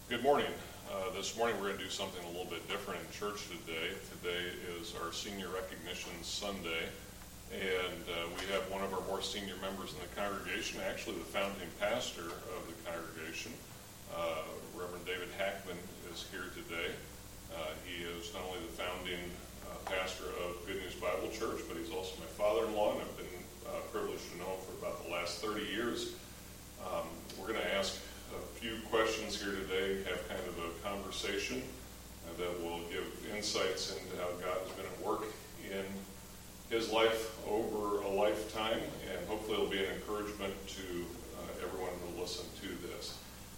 Good morning. This morning we're going to do something a little bit different in church today. Today is our Senior Recognition Sunday, and we have one of our more senior members in the congregation, actually the founding pastor of the congregation. Reverend David Hackman is here today. He is not only the founding pastor of Good News Bible Church, but he's also my father-in-law, and I've been privileged to know him for about the last 30 years. We're going to ask a few questions here today, have kind of a conversation that will give insights into how God has been at work in his life over a lifetime, and hopefully it'll be an encouragement to everyone who will listen to this.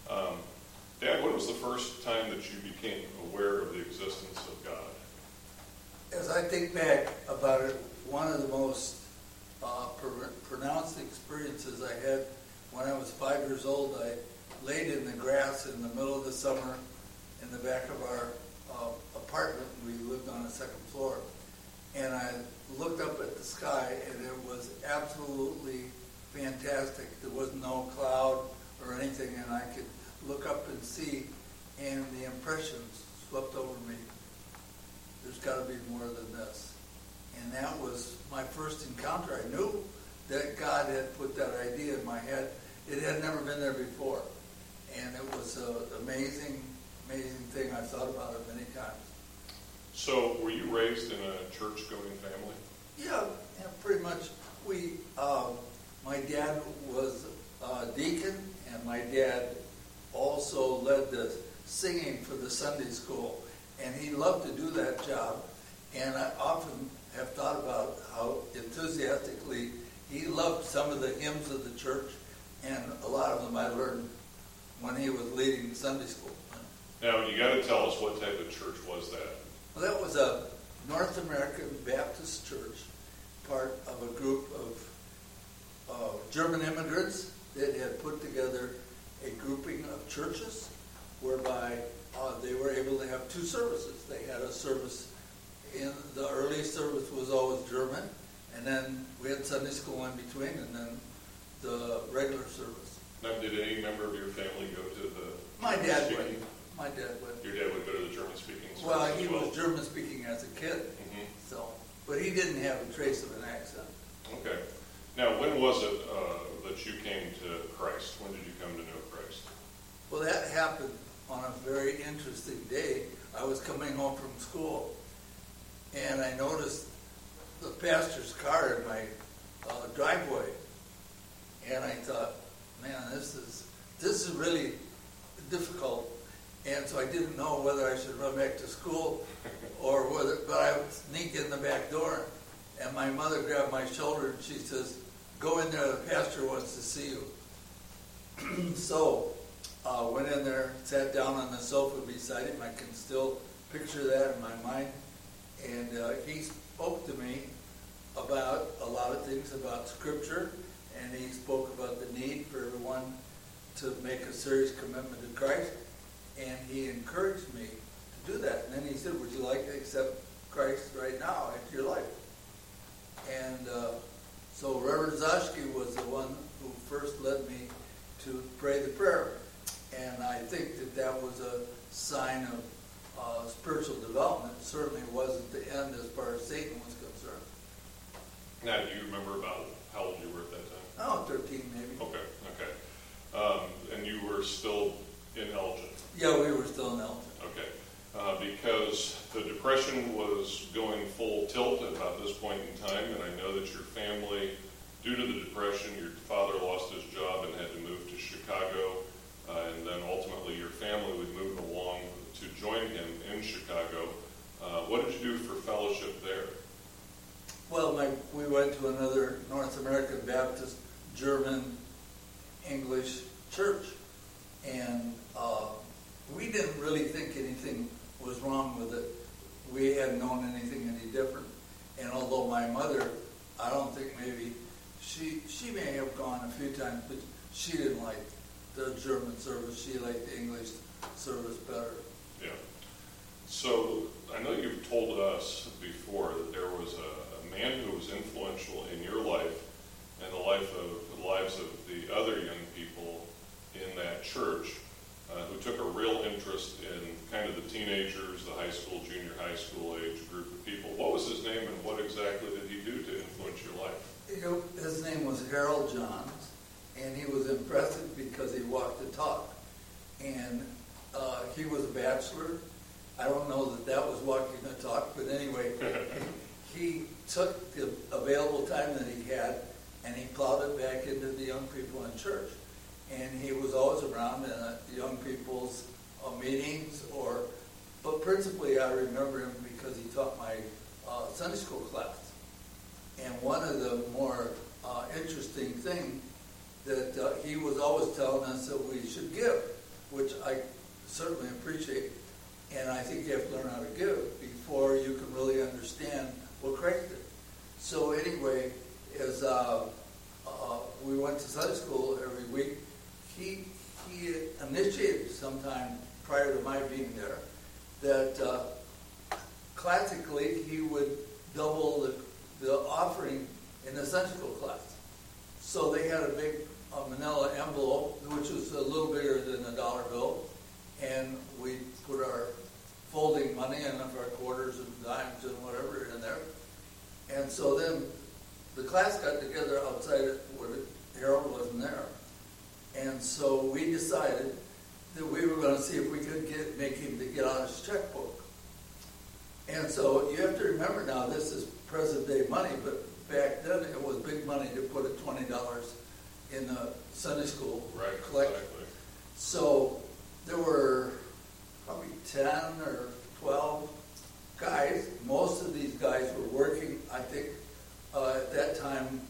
Dad, when was the first time that you became aware of the existence of God? As I think back about it, one of the most pronounced experiences I had when I was 5 years old, I laid in the grass in the middle of the summer in the back of our apartment. We lived on the second floor. And I looked up at the sky, and it was absolutely fantastic. There was no cloud or anything, and I could look up and see, and the impressions swept over me. There's got to be more than this. And that was my first encounter. I knew that God had put that idea in my head. It had never been there before. And it was an amazing, amazing thing. I've thought about it many times. So, were you raised in a church-going family? Yeah, pretty much. My dad was a deacon, and my dad also led the singing for the Sunday school. And he loved to do that job. And I often have thought about how enthusiastically he loved some of the hymns of the church, and a lot of them I learned when he was leading Sunday school. Now, you got to tell us, what type of church was that? Well, that was a North American Baptist church, part of a group of German immigrants that had put together a grouping of churches whereby they were able to have two services. They had a service, in the early service was always German, and then we had Sunday school in between, and then the regular service. Now, did any member of your family go to the My dad speaking? would. My dad would. Your dad would go to the German-speaking service? Well, he was German-speaking as a kid, but he didn't have a trace of an accent. Okay. Now, when was it that you came to Christ? When did you come to know Christ? Well, that happened on a very interesting day. I was coming home from school, and I noticed the pastor's car in my driveway, and I thought, man, this is really difficult. And so I didn't know whether I should run back to school but I would sneak in the back door, and my mother grabbed my shoulder and she says, "Go in there, the pastor wants to see you." So went in there, sat down on the sofa beside him. I can still picture that in my mind. And he spoke to me about a lot of things about Scripture, and he spoke about the need for everyone to make a serious commitment to Christ. And he encouraged me to do that. And then he said, "Would you like to accept Christ right now into your life?" And so Reverend Zashke was the one who first led me to pray the prayer. And I think that was a sign of spiritual development. It certainly wasn't the end as far as Satan was concerned. Now, do you remember about how old you were at that time? Oh, 13 maybe. Okay. And you were still in Elgin? Yeah, we were still in Elgin. Okay. Because the Depression was going full tilt at about this point in time, and I know that your family, due to the Depression, your father lost his job and had to move to Chicago, and then ultimately your family would move along to join him in Chicago. What did you do for fellowship there? Well, we went to another North American Baptist, German, English church, and we didn't really think anything was wrong with it. We hadn't known anything any different. And although my mother, I don't think maybe, she may have gone a few times, but she didn't like the German service. She liked the English service better. Yeah. So I know you've told us before that there was a man who was influential in your life and the lives of the other young people in that church. who took a real interest in kind of the teenagers, the high school, junior high school age group of people. What was his name, and what exactly did he do to influence your life? His name was Harold Johns, and he was impressive because he walked the talk. And he was a bachelor. I don't know that was walking the talk, but anyway, he took the available time that he had and he plowed it back into the young people in church. And he was always around in the young people's meetings, but principally I remember him because he taught my Sunday school class. And one of the more interesting things that he was always telling us that we should give, which I certainly appreciate. And I think you have to learn how to give before you can really understand what Christ did. So anyway, as we went to Sunday school every week, he initiated sometime prior to my being there that classically he would double the offering in the Sunday school class. So they had a big manila envelope, which was a little bigger than a dollar bill, and we put our folding money and our quarters and dimes and whatever in there. And so then the class got together outside where Harold wasn't there. And so we decided that we were going to see if we could make him to get out his checkbook. And so you have to remember now, this is present day money, but back then it was big money to put $20 in the Sunday school collection. Exactly. So there were probably 10 or 12 guys. Most of these guys were working, I think, at that time.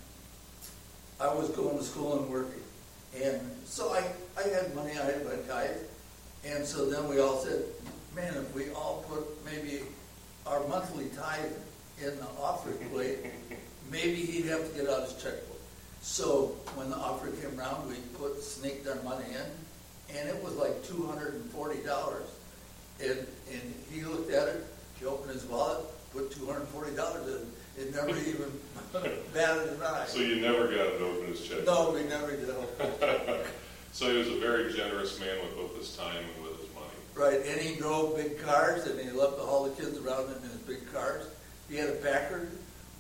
I was going to school and working. And so I had money, I had my tithe. And so then we all said, man, if we all put maybe our monthly tithe in the offering plate, maybe he'd have to get out his checkbook. So when the offering came around, we sneaked our money in, and it was like $240. And he looked at it, he opened his wallet, put $240 in. It never even batted an eye. So you never got it to open his checkbook? No, we never did. So he was a very generous man with both his time and with his money. Right, and he drove big cars, and he loved all the kids around him in his big cars. He had a Packard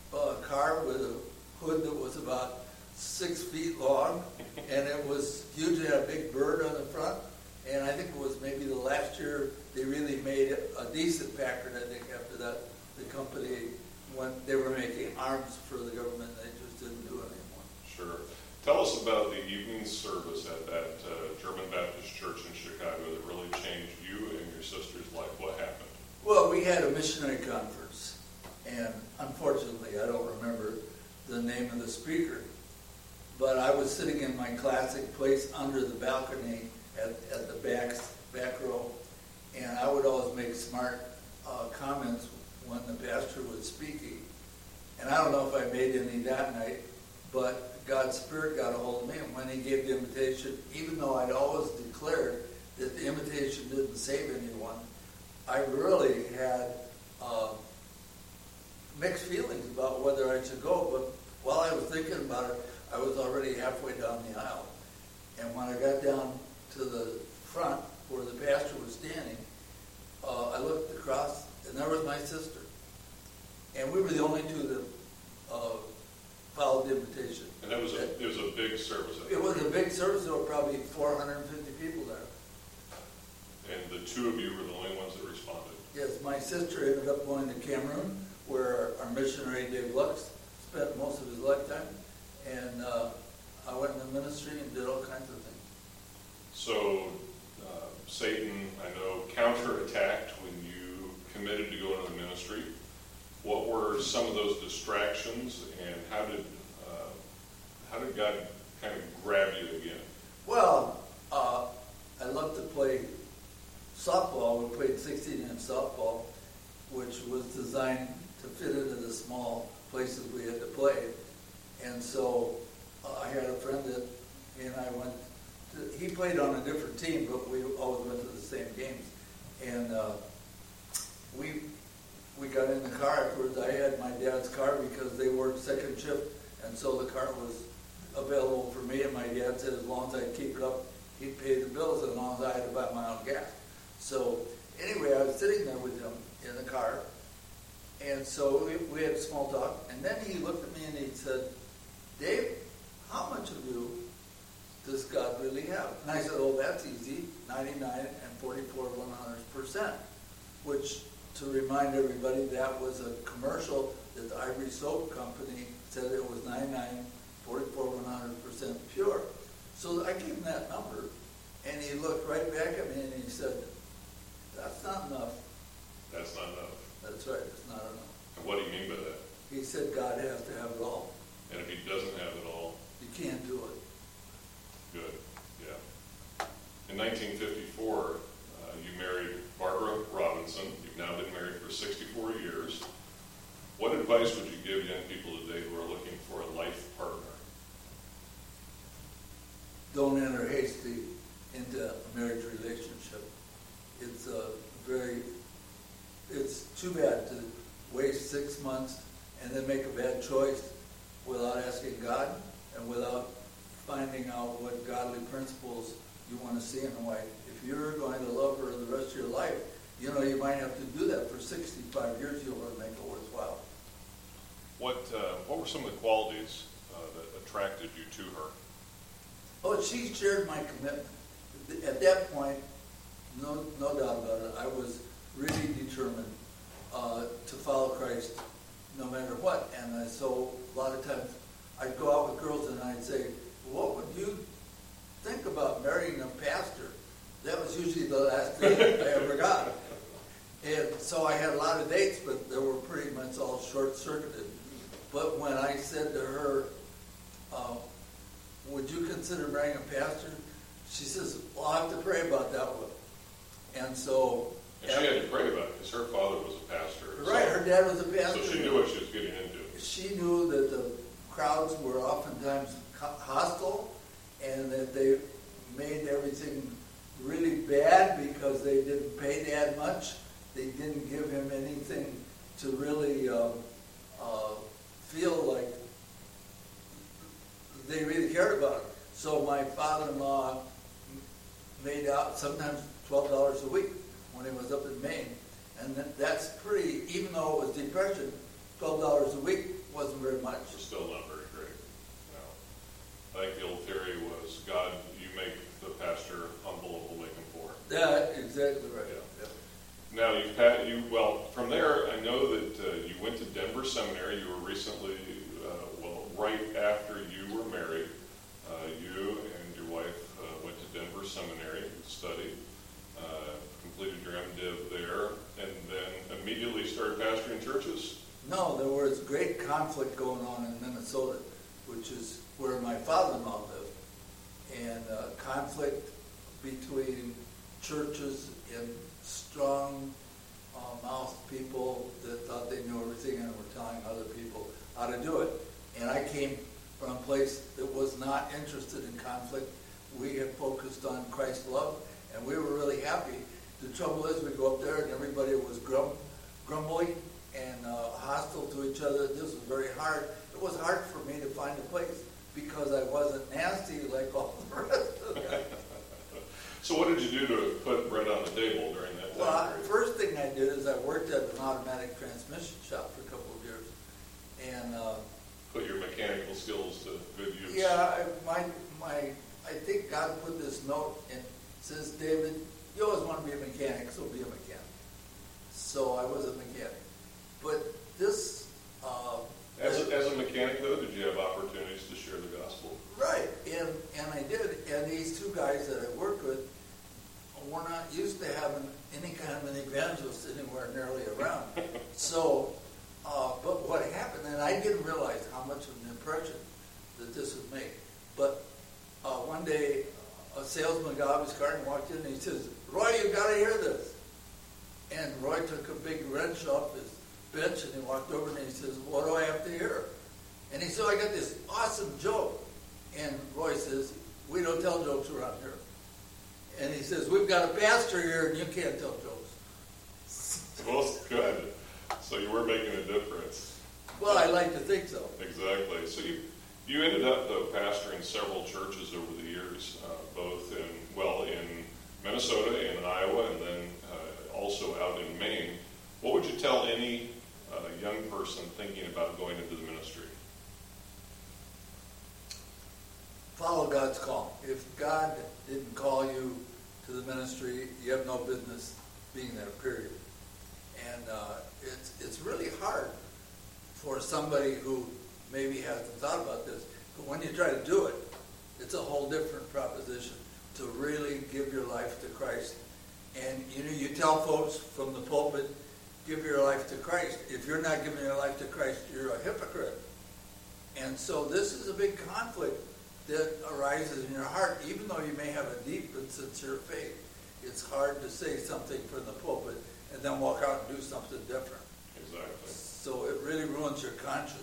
car with a hood that was about 6 feet long, and it was huge. It had a big bird on the front, and I think it was maybe the last year they really made a decent Packard. I think after that, the company, when they were making arms for the government, they just didn't do it anymore. Sure. Tell us about the evening service at that German Baptist church in Chicago that really changed you and your sister's life. What happened? Well, we had a missionary conference, and unfortunately, I don't remember the name of the speaker, but I was sitting in my classic place under the balcony at the back row, and I would always make smart comments when the pastor was speaking. And I don't know if I made any that night, but God's Spirit got a hold of me, and when he gave the invitation, even though I'd always declared that the invitation didn't save anyone, I really had mixed feelings about whether I should go. But while I was thinking about it, I was already halfway down the aisle. And when I got down to the front where the pastor was standing, I looked across, and there was my sister. And we were the only two that followed the invitation. And it was a big service. It was a big service. There were probably 450 people there. And the two of you were the only ones that responded. Yes, my sister ended up going to Cameroon, where our missionary Dave Lux spent most of his lifetime. And I went into ministry and did all kinds of things. So Satan, I know, counterattacked when you committed to go into the ministry. What were some of those distractions, and how did God kind of grab you again? Well, I love to play softball. We played 16-inch softball, which was designed to fit into the small places we had to play. And so I had a friend that he and I went to, he played on a different team, but we always went to the same games. And we got in the car afterwards. I had my dad's car because they worked second shift, and so the car was available for me, and my dad said as long as I keep it up, he'd pay the bills as long as I had to buy my own gas. So anyway, I was sitting there with him in the car, and so we had small talk, and then he looked at me and he said, Dave, how much of you does God really have? And I said, oh, that's easy, 99 and 44/100%, which, to remind everybody, that was a commercial that the Ivory Soap Company said it was 99, 44/100% pure. So I gave him that number, and he looked right back at me and he said, that's not enough. That's not enough. That's right, it's not enough. And what do you mean by that? He said God has to have it all. And if he doesn't have it all, You can't do it. good, yeah. In 1954, you married Barbara Robinson. You've now been married for 64 years. What advice would you give young people today who are looking for a life partner? Don't enter hasty into a marriage relationship. It's too bad to waste 6 months and then make a bad choice without asking God and without finding out what godly principles you want to see in a wife. If you're going to love her the rest of your life, you might have to do that for 65 years. You'll want to make it worthwhile. What were some of the qualities that attracted you to her? Oh, she shared my commitment. At that point, no doubt about it, I was really determined to follow Christ no matter what. And so a lot of times I'd go out with girls and I'd say, what would you think about marrying a pastor? That was usually the last date I ever got. And so I had a lot of dates, but they were pretty much all short-circuited. But when I said to her, would you consider marrying a pastor? She says, well, I'll have to pray about that one. And so... And she had to pray about it because her father was a pastor. Right, her dad was a pastor. So she knew what she was getting into. She knew that the crowds were oftentimes hostile and that they made everything really bad because they didn't pay Dad much. They didn't give him anything to really feel like they really cared about it. So my father-in-law made out sometimes $12 a week when he was up in Maine. And that's pretty, even though it was depression, $12 a week wasn't very much. It's still not very great. No. I think the old theory was, God, you make the pastor humble and will make him poor. Yeah, exactly right. Yeah. Now, from there, I know that you went to Denver Seminary. You were recently, right after you were married, you and your wife went to Denver Seminary to study, completed your MDiv there, and then immediately started pastoring churches? No, there was great conflict going on in Minnesota, which is where my father-in-law lived, and conflict between churches and strong-mouthed people that thought they knew everything and were telling other people how to do it. And I came from a place that was not interested in conflict. We had focused on Christ's love, and we were really happy. The trouble is, we go up there and everybody was grumbling and hostile to each other. This was very hard. It was hard for me to find a place because I wasn't nasty like all the rest of them. So what did you do to put bread on the table during that time Well, period? first thing I did is I worked at an automatic transmission shop for a couple of years. And Put your mechanical skills to good use. yeah, I think God put this note and says, David, you always want to be a mechanic, so be a mechanic. So I was a mechanic. But this... As a mechanic, though, did you have opportunities to share the gospel? Right, and I did. And these two guys that I worked with were not used to having any kind of an evangelist anywhere nearly around. So, but what happened, and I didn't realize how much of an impression that this would make. But one day, a salesman got out of his car and walked in and he says, Roy, you got to hear this. And Roy took a big wrench off his bench and he walked over and he says, what do I have to hear? And he said, I got this awesome joke. And Roy says, we don't tell jokes around here. And he says, we've got a pastor here and you can't tell jokes. Well, good. So you were making a difference. Well, I like to think so. Exactly. So you ended up, though, pastoring several churches over the years, both in well, in Minnesota and in Iowa, and then also out in Maine. What would you tell any young person thinking about going into the ministry? Follow God's call. If God didn't call you to the ministry, you have no business being there, period. And it's really hard for somebody who maybe hasn't thought about this. But when you try to do it, it's a whole different proposition to really give your life to Christ. And you tell folks from the pulpit, give your life to Christ. If you're not giving your life to Christ, you're a hypocrite. And so this is a big conflict that arises in your heart, even though you may have a deep and sincere faith. It's hard to say something from the pulpit and then walk out and do something different. Exactly. So it really ruins your conscience.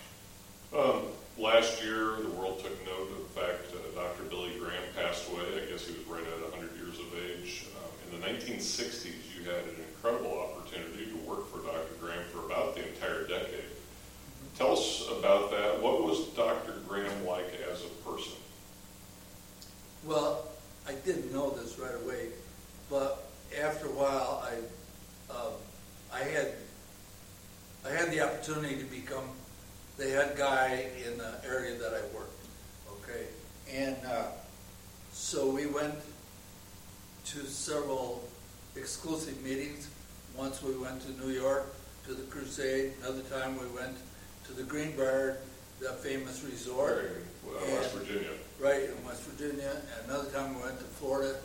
Last year, the world took note of the fact Dr. Billy Graham passed away. I guess he was right at 100 years of age. In the 1960s, you had an incredible opportunity to work for Dr. Graham for about the entire decade. Tell us about that. What was Dr. Graham like as a person? Well, I didn't know this right away, but after a while, I had the opportunity to become the head guy in the area that I worked. Okay, and so we went to several exclusive meetings. Once we went to New York to the Crusade. Another time we went to the Greenbrier, the famous resort. West Virginia. Right, in West Virginia. And another time we went to Florida,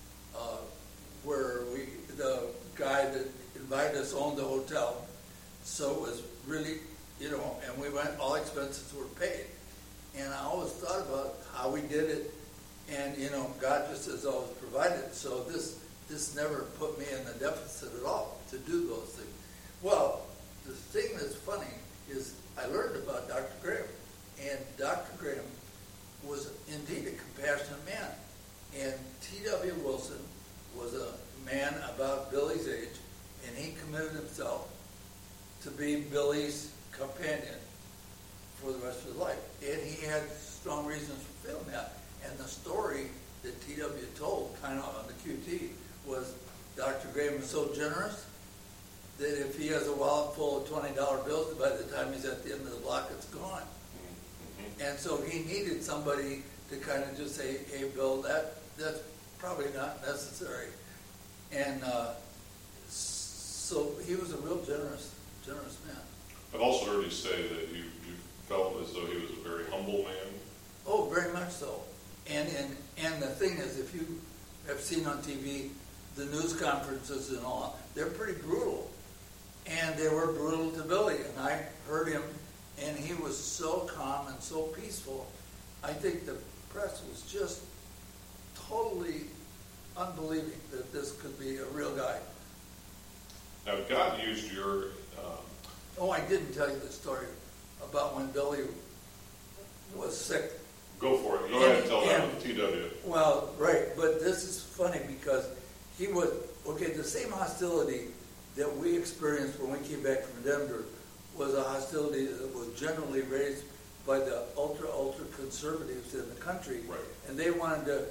where the guy that invited us owned the hotel. So it was really, and we went, all expenses were paid. And I always thought about how we did it. And, God just has always provided. So this never put me in the deficit at all to do those things. Well, the thing that's funny is I learned about Dr. Graham. And Dr. Graham was indeed a compassionate man. And T.W. Wilson was a man about Billy's age, and he committed himself to be Billy's companion for the rest of his life. And he had strong reasons for feeling that. And the story that T.W. told, kind of on the QT, was Dr. Graham was so generous that if he has a wallet full of $20 bills, by the time he's at the end of the block, it's gone. Mm-hmm. And so he needed somebody to kind of just say, hey, Bill, that's probably not necessary. And so he was a real generous man. I've also heard you say that you felt as though he was a very humble man. Oh, very much so. And the thing is, if you have seen on TV the news conferences and all, they're pretty brutal. And they were brutal to Billy. And I heard him, and he was so calm and so peaceful. I think the press was just totally unbelieving that this could be a real guy. Now, God used your... Oh, I didn't tell you the story about when Billy was sick. Go for it. Go ahead and tell that with TW. Well, right, but this is funny because he was, the same hostility that we experienced when we came back from Denver was a hostility that was generally raised by the ultra conservatives in the country. Right. And they wanted to,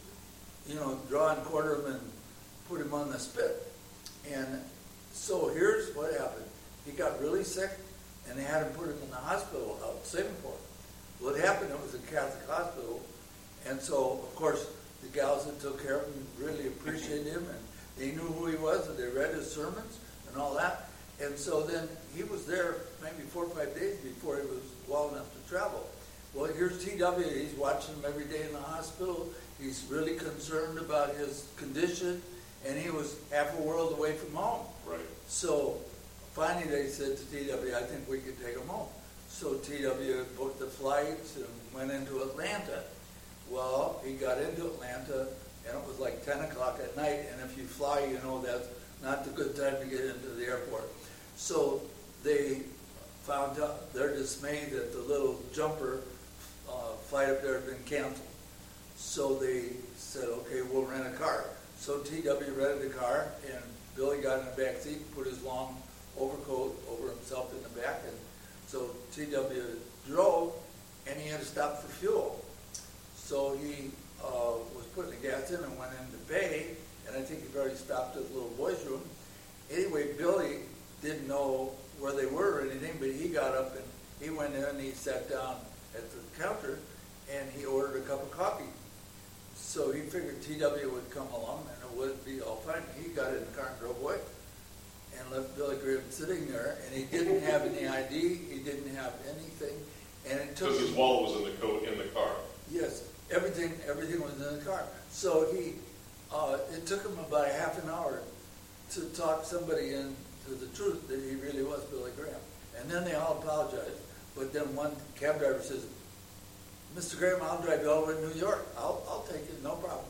draw and quarter him and put him on the spit. And so here's what happened. He got really sick, and they had him put him in the hospital out in Singapore. Well, it happened, it was a Catholic hospital, and so, of course, the gals that took care of him really appreciated him, and they knew who he was, and they read his sermons and all that. And so then he was there maybe 4 or 5 days before he was well enough to travel. Well, here's TW. He's watching him every day in the hospital. He's really concerned about his condition, and he was half a world away from home. Right. So finally they said to TW, I think we could take him home. So TW booked the flights and went into Atlanta. Well, he got into Atlanta, and it was like 10 o'clock at night, and if you fly, that's not the good time to get into the airport. So they found out, they're dismayed that the little jumper flight up there had been canceled. So they said, okay, we'll rent a car. So TW rented a car, and Billy got in the back seat, put his long overcoat over himself in the back, and so TW drove, and he had to stop for fuel. So he was putting the gas in and went in to pay, and I think he'd already stopped at the little boys' room. Anyway, Billy didn't know where they were or anything, but he got up and he went in and he sat down at the counter and he ordered a cup of coffee. So he figured TW would come along and it would be all fine. He got in the car and drove away and left Billy Graham sitting there, and he didn't have any ID, he didn't have anything, and it took Because his wallet was in the car. Yes, everything was in the car. So it took him about a half an hour to talk somebody into the truth that he really was Billy Graham. And then they all apologized. But then one cab driver says, "Mr. Graham, I'll drive you all the way to New York. I'll take it, no problem."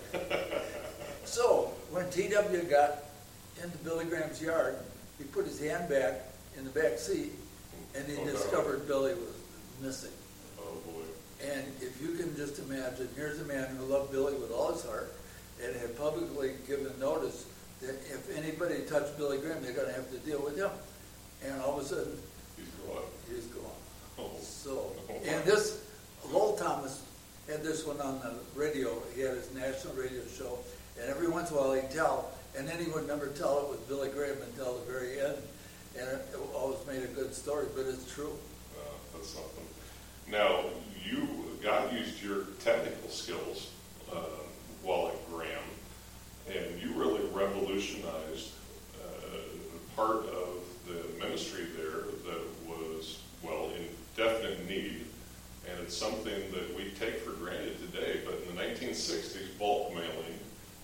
So when TW got into Billy Graham's yard, he put his hand back in the back seat, and he discovered Billy was missing. Oh, boy. And if you can just imagine, here's a man who loved Billy with all his heart and had publicly given notice that if anybody touched Billy Graham, they're going to have to deal with him. And all of a sudden, He's gone. he's gone. Oh. So, and this, Lowell Thomas had this one on the radio. He had his national radio show, and every once in a while he'd tell, and then he would never tell it was Billy Graham until the very end. And it always made a good story, but it's true. That's something. Now, God used your technical skills while at Graham, and you really revolutionized part of the ministry there that was, well, in definite need, and it's something that we take for granted today. But in the 1960s, bulk mailing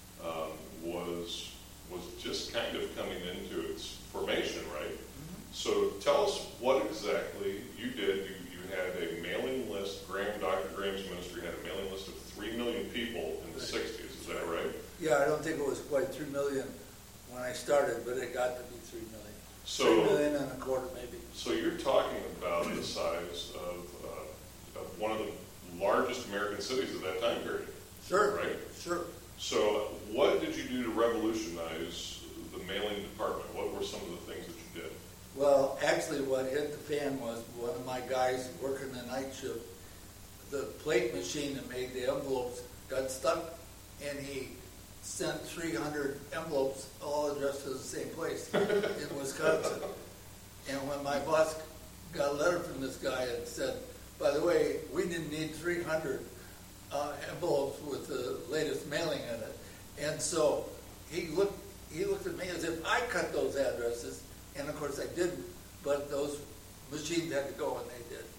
was just kind of coming into its formation, right? Mm-hmm. So tell us what exactly you did. You had a mailing list. Dr. Graham's ministry had a mailing list of 3 million people in the 60s. Is that right? Yeah, I don't think it was quite 3 million when I started, but it got to be 3 million. So, 3 million and a quarter, maybe. So you're talking about the size of one of the largest American cities of that time period. Sure. Right? Sure. So what did you do to revolutionize the mailing department? What were some of the things that you did? Well, actually what hit the fan was one of my guys working the night shift, the plate machine that made the envelopes got stuck, and he sent 300 envelopes all addressed to the same place in Wisconsin. And when my boss got a letter from this guy and said, "By the way, we didn't need 300 envelopes with the latest mailing in it." And so he looked at me as if I cut those addresses, and of course I didn't, but those machines had to go, and they did.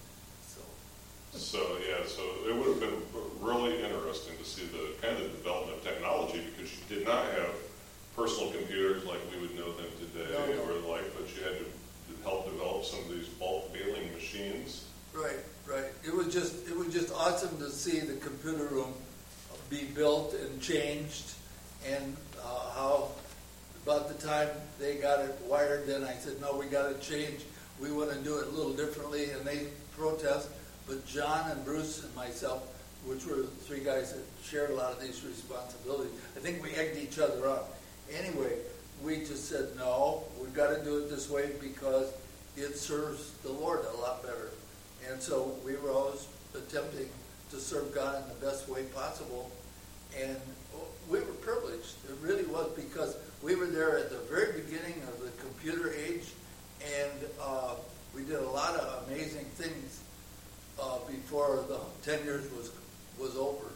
So it would have been really interesting to see the kind of development of technology, because you did not have personal computers like we would know them today, No. or like, but you had to help develop some of these bulk mailing machines. Right. It was just awesome to see the computer room be built and changed, and how about the time they got it wired, then I said, "No, we got to change. We want to do it a little differently," and they protest. But John and Bruce and myself, which were the 3 guys that shared a lot of these responsibilities, I think we egged each other on. Anyway, we just said, "No, we've got to do it this way because it serves the Lord a lot better." And so we were always attempting to serve God in the best way possible. And we were privileged. It really was, because we were there at the very beginning of the computer age, and we did a lot of amazing things before the 10 years was over.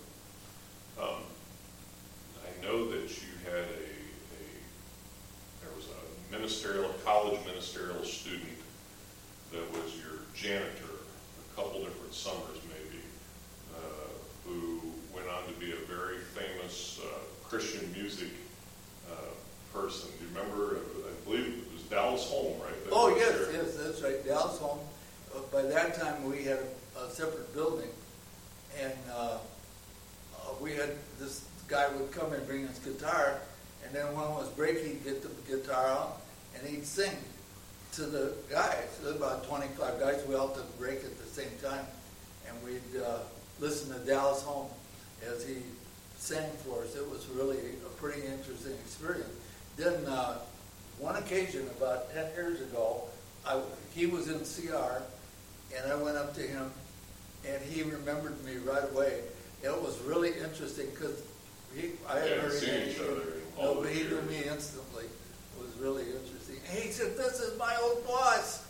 I know that you had there was a college ministerial student that was your janitor a couple different summers maybe, who went on to be a very famous Christian music person. Do you remember? I believe it was Dallas Holm, right? Oh, yes, that's right, Dallas Holm. By that time, we had a separate building, and we had this guy would come and bring his guitar, and then when it was break, he'd get the guitar out, and he'd sing to the guys. There were about 25 guys. We all took a break at the same time, and we'd listen to Dallas Holm as he sang for us. It was really a pretty interesting experience. Then one occasion, about 10 years ago, he was in CR, and I went up to him, and he remembered me right away. It was really interesting because I Yeah, hadn't heard seen anything. each other in all No, those but he knew years. me instantly. It was really interesting. And he said, "This is my old boss."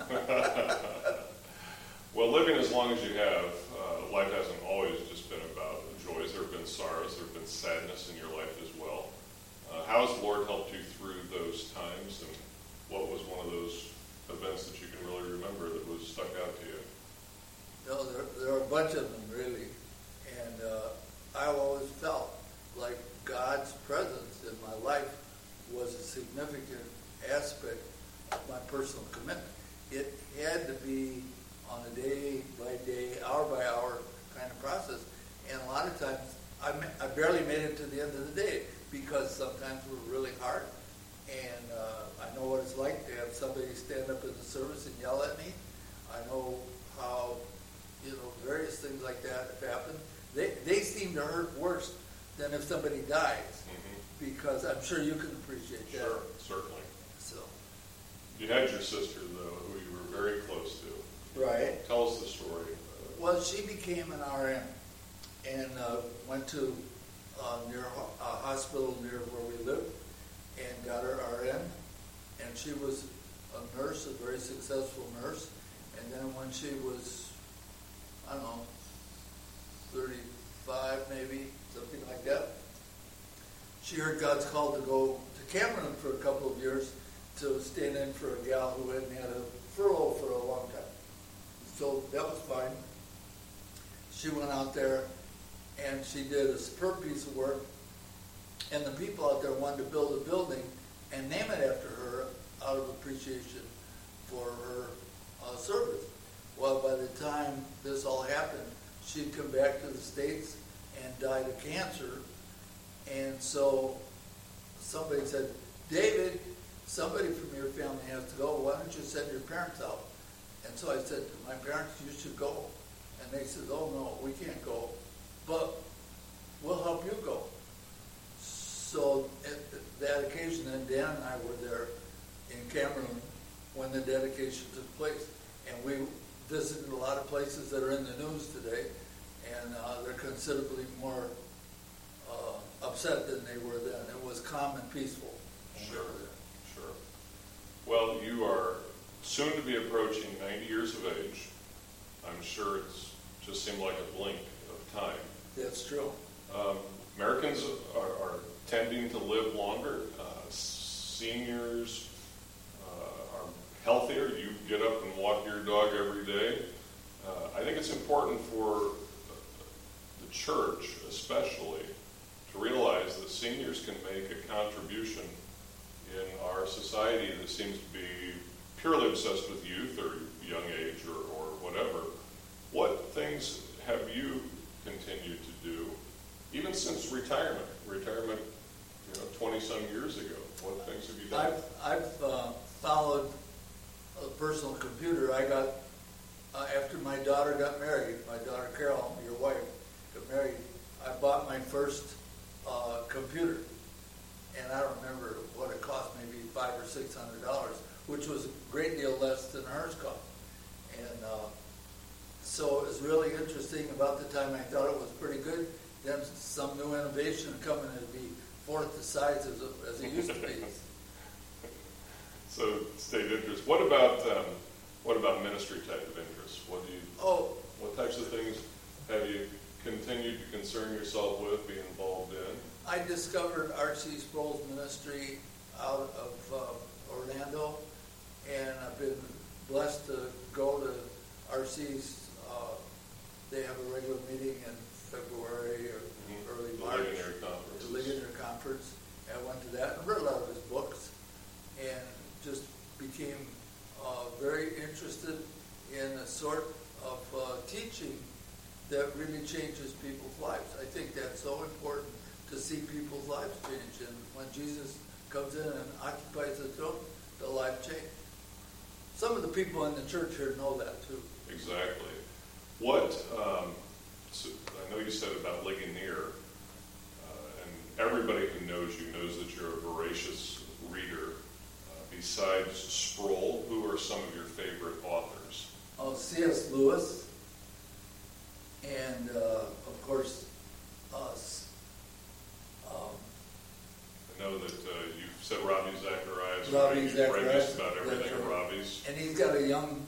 Well, living as long as you have, life hasn't always just been about joys. There have been sorrows. There have been sadness in your life as well. How has the Lord helped you through those times, and what was one of those events that you can really remember that was stuck out to you? No, there are a bunch of them, really. And I've always felt like God's presence in my life was a significant aspect of my personal commitment. It had to be on a day-by-day, hour-by-hour kind of process. And a lot of times, I barely made it to the end of the day because sometimes we're really hard. And I know what it's like to have somebody stand up in the service and yell at me. I know how, various things like that have happened. They seem to hurt worse than if somebody dies, because I'm sure you can appreciate that. Sure, certainly. So. You had your sister, though, who you were very close to. Right. Tell us the story. Well, she became an RN and went to near a hospital near where we lived and got her RN. And she was a nurse, a very successful nurse. And then when she was, I don't know, 35 maybe, something like that, she heard God's call to go to Cameron for a couple of years to stand in for a gal who hadn't had a furlough for a long time. So that was fine. She went out there and she did a superb piece of work, and the people out there wanted to build a building and name it after her out of appreciation for her service. Well, by the time this all happened, she'd come back to the States and died of cancer. And so somebody said, "David, somebody from your family has to go. Why don't you send your parents out?" And so I said to my parents, "You should go." And they said, "Oh, no, we can't go, but we'll help you go." So at that occasion, then Dan and I were there in Cameroon when the dedication took place. And we visited a lot of places that are in the news today, and they're considerably more upset than they were then. It was calm and peaceful. Sure. Well, you are soon to be approaching 90 years of age. I'm sure it's just seemed like a blink of time. That's true. Americans are tending to live longer. Seniors are healthier. You get up and walk your dog every day. I think it's important for the church especially to realize that seniors can make a contribution in our society that seems to be purely obsessed with youth or young age or whatever. What things have you continued to do, even since retirement? 20-some years ago. What things have you done? I've followed a personal computer. I got, after my daughter got married, my daughter Carol, your wife, got married, I bought my first computer. And I don't remember what it cost, maybe $500 or $600, which was a great deal less than hers cost. And so it was really interesting. About the time I thought it was pretty good, then some new innovation would come and it'd be fourth the size as it used to be. So state interest. What about ministry type of interests? What types of things have you continued to concern yourself with, be involved in? I discovered R.C. Sproul's ministry out of Orlando, and I've been blessed to go to R.C.'s. They have a regular meeting in February or early March. The Ligonier Conference. The Ligonier Conference. And I went to that and read a lot of his books, and just became very interested in a sort of teaching that really changes people's lives. I think that's so important, to see people's lives change. And when Jesus comes in and occupies the throne, the life change. Some of the people in the church here know that too. Exactly. So I know you said about Ligonier, and everybody who knows you knows that you're a voracious reader. Besides Sproul, who are some of your favorite authors? C.S. Lewis, and of course us. I know that you've said Ravi Zacharias. Robbie You've Zacharias, read just about everything that's of right. Ravi's. And he's got a young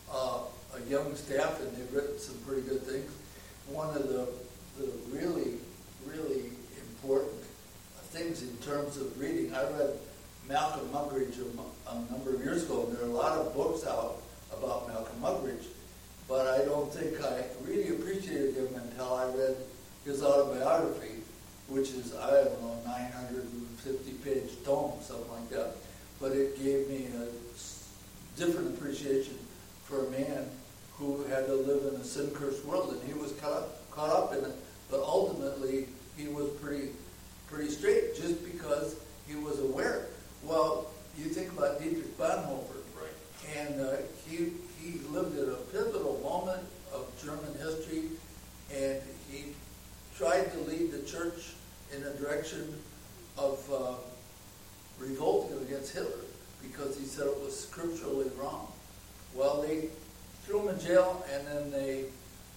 staff, and they've written some pretty good things. One of the really, really important things in terms of reading, I read Malcolm Muggeridge a number of years ago, and there are a lot of books out about Malcolm Muggeridge, but I don't think I really appreciated him until I read his autobiography, which is, I don't know, 950-page tome, something like that. But it gave me a different appreciation for a man who had to live in a sin-cursed world, and he was caught up in it. But ultimately, he was pretty straight, just because he was aware. Well, you think about Dietrich Bonhoeffer, Right. and he lived at a pivotal moment of German history, and he tried to lead the church in a direction of revolting against Hitler, because he said it was scripturally wrong. Well, they threw him in jail, and then they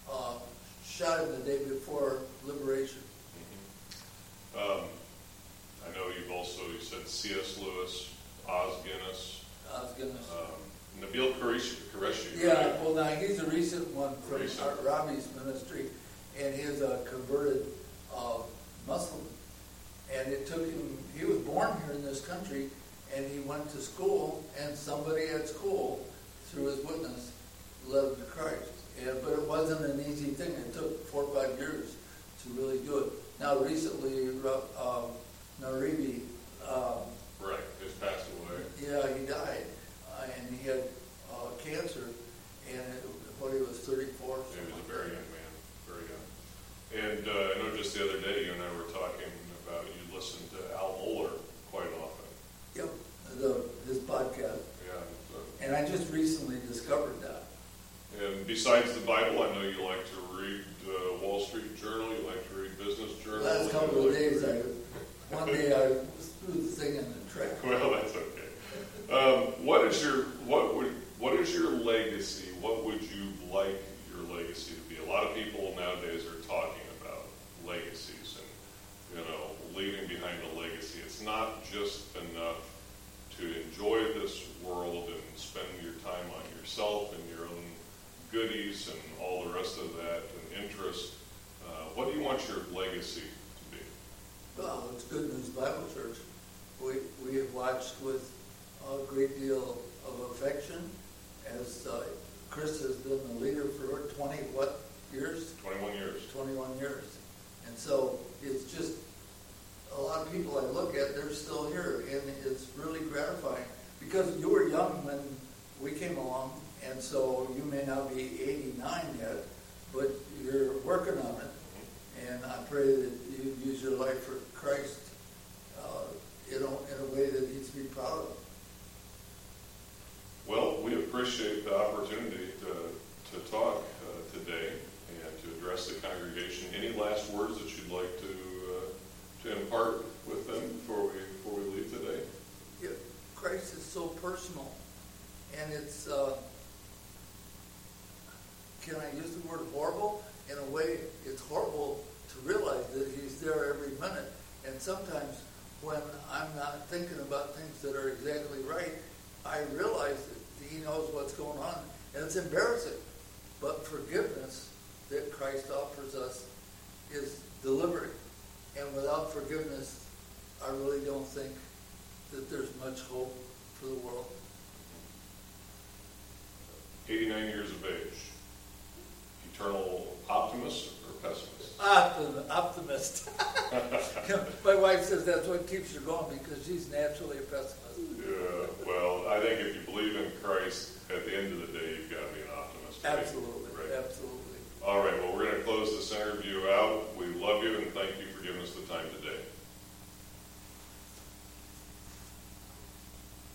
shot him the day before liberation. Mm-hmm. I know you said C.S. Lewis, Oz Guinness, Nabil Qureshi. Yeah, right? well, now he's a recent one from Recent. Ravi's ministry, and he's a converted Muslim. And it took him, he was born here in this country, and he went to school, and somebody at school, through his witness, led him to Christ. But it wasn't an easy thing. It took 4 or 5 years to really do it. Now, recently, Naribi, Right, just passed away. yeah, he died, and he had cancer, and when he was 34. He was a very young man, very young. And I know just the other day you and I were talking about you listen to Al Mohler quite often. Yep, his podcast. Yeah. And I just recently discovered that. And besides the Bible, I know you like to read Wall Street Journal, you like to read Business Journal. Last couple of days, one day I threw the thing in the trash. Well, that's okay. What is your legacy? What would you like your legacy to be? A lot of people nowadays are talking about legacies and, leaving behind a legacy. It's not just enough to enjoy this world and spend your time on yourself and your own goodies and all the rest of that and interest. What do you want your legacy to be? Well, it's Good News Bible Church. We have watched with a great deal of affection as Chris has been the leader for 20 years? 21 years. 21 years. And so it's just a lot of people I look at, they're still here, and it's really gratifying. Because you were young when we came along, and so you may not be 89 yet, but you're working on it. And I pray that you use your life for Christ in a way that he's to be proud of. Well, we appreciate the opportunity to talk today and to address the congregation. Any last words that you'd like to impart with them before we leave today? Yeah, Christ is so personal, and it's can I use the word horrible? In a way, it's horrible to realize that he's there every minute. And sometimes when I'm not thinking about things that are exactly right, I realize that he knows what's going on. And it's embarrassing. But forgiveness that Christ offers us is deliberate. And without forgiveness, I really don't think that there's much hope for the world. 89 years of age. Eternal optimist or pessimist? Optimist. My wife says that's what keeps her going because she's naturally a pessimist. Yeah, well, I think if you believe in Christ, at the end of the day, you've got to be an optimist. Right? Absolutely, Right. absolutely. All right, well, we're